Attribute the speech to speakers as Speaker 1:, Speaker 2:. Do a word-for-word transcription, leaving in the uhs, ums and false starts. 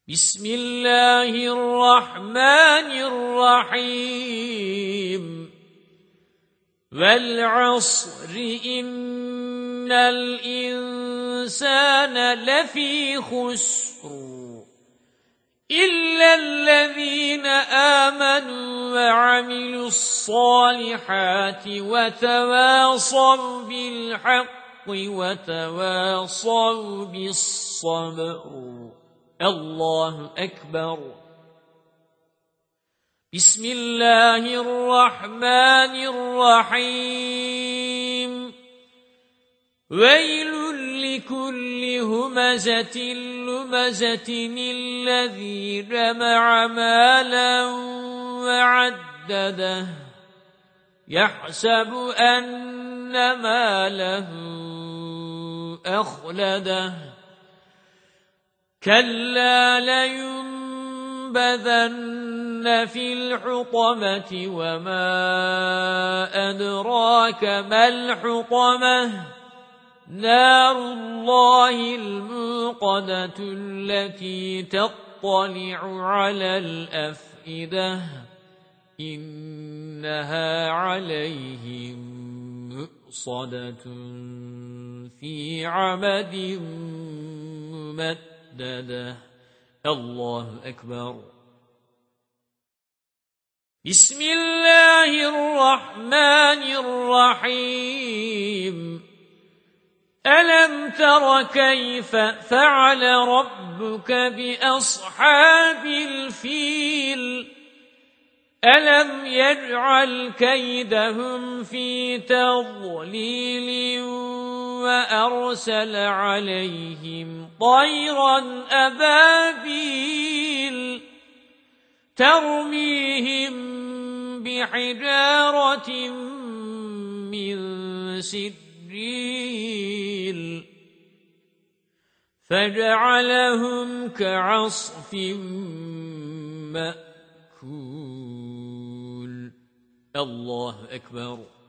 Speaker 1: بسم الله الرحمن الرحيم والعصر إن الإنسان لفي خسر إلا الذين آمنوا وعملوا الصالحات وتواصوا بالحق وتواصوا بالصبر. الله أكبر. بسم الله الرحمن الرحيم ويل لكل همزة لمزة الذي جمع مالا وعدده يحسب أن ماله أخلده كلا لينبذن في الحطمة وما أدراك ما الحطمة نار الله الموقدة التي تطلع على الأفئدة إنها عليهم مؤصدة في عمد ممددة. الله أكبر. بسم الله الرحمن الرحيم ألم تر كيف فعل ربك بأصحاب الفيل ألم يجعل كيدهم في تضليل وأرسل عليهم طيرا أبابيل ترميهم بحجارة من سجيل فجعلهم كعصف مأكول. الله أكبر.